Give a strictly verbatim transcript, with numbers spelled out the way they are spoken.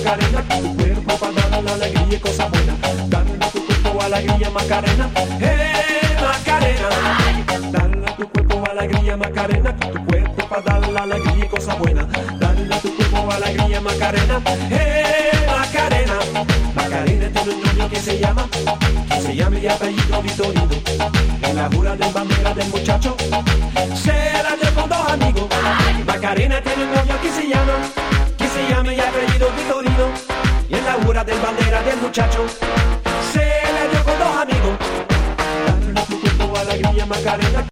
Macarena, tu cuerpo para dar la alegría y cosas buenas. Dale a tu cuerpo alegría, Macarena, eh, Macarena. Dale a tu cuerpo alegría, Macarena, tu cuerpo para dar la alegría y cosas buenas. Dale a tu cuerpo alegría, Macarena, eh, Macarena. Macarena tiene un novio que se llama, que se llama y apellido Vitorino. En la jura de bandera del muchacho se la dio con dos amigos. Macarena tiene un novio que se llama, que se llama y apellido Vitorino. Y en la jura del bandera del muchacho se la dio con dos amigos. Dale a tu cuerpo alegría, Macarena.